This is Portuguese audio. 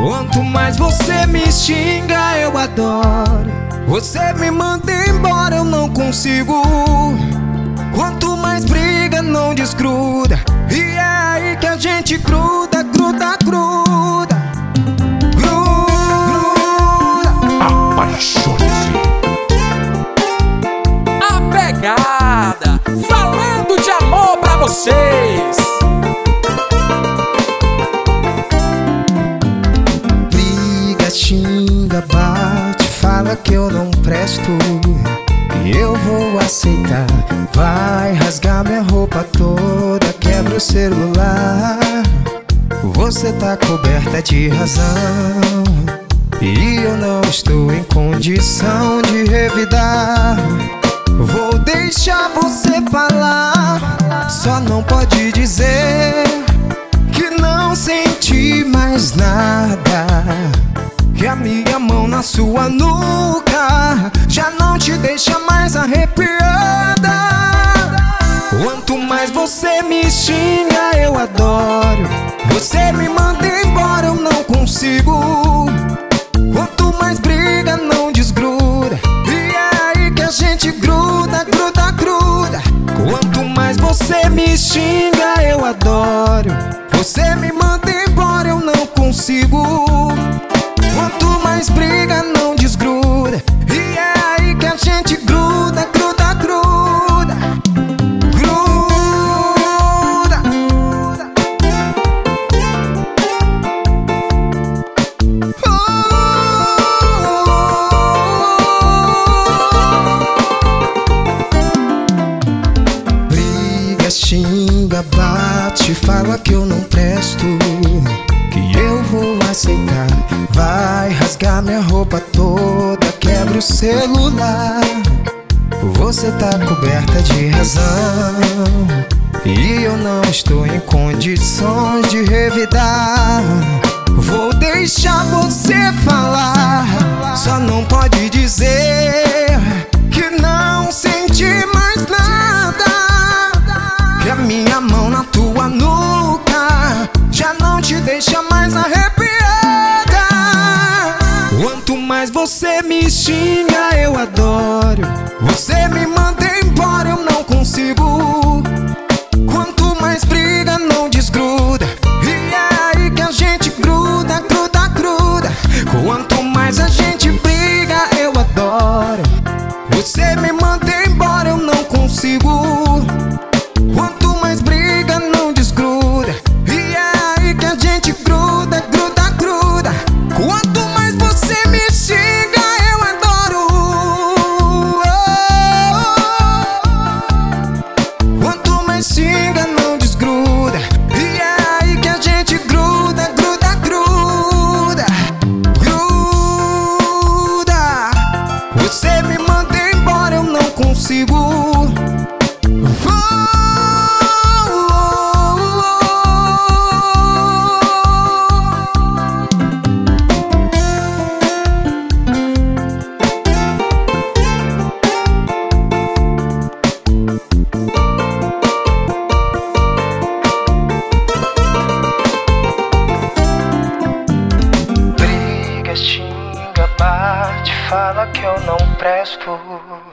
Quanto mais você me xinga, eu adoro. Você me manda embora, eu não consigo. Quanto mais briga, não desgruda. E é aí que a gente gruda, gruda, gruda. Apaixone-se. A pegada, falando de amor pra vocês. Briga, xinga, bate, fala que eu não presto. E eu vou aceitar. Vai rasgar minha roupa toda, quebra o celular. Você tá coberta de razão e eu não estou em condição de revidar. Vou deixar você falar, só não pode dizer que não senti mais nada. Que a minha mão na sua nuca já não te deixa mais arrepiada. Quanto mais você me xinga, eu adoro. Você me manda embora, eu não consigo. Quanto mais briga, não desgruda. E é aí que a gente gruda, gruda, gruda. Quanto mais você me xinga, eu adoro. Você me manda embora, eu não consigo. Quanto mais briga, não desgruda. E é aí que a gente gruda, gruda, gruda. Gruda. Briga, xinga, bate, fala que eu não presto. Que eu vou aceitar. Vai rasgar minha roupa toda, quebra o celular. Você tá coberta de razão e eu não estou em condições de revidar. Vou deixar você falar, só não pode dizer que não senti mais nada. Que a minha mão na tua nuca já não te deixa mais arrepiada. Quanto mais você me xinga, eu adoro. Você me manda embora, eu não consigo. Quanto mais briga, não desgruda. E é aí que a gente gruda, gruda, gruda. Quanto mais a gente briga, eu adoro. Você me manda embora, eu não consigo. Quanto mais briga, não desgruda. E é aí que a gente gruda, gruda, gruda. Quanto mais você me xinga, eu adoro. Quanto mais xinga, não desgruda. E é aí que a gente gruda, gruda, gruda. Gruda. Você me manda embora, eu não consigo. Briga, xinga, bate, fala que eu não presto.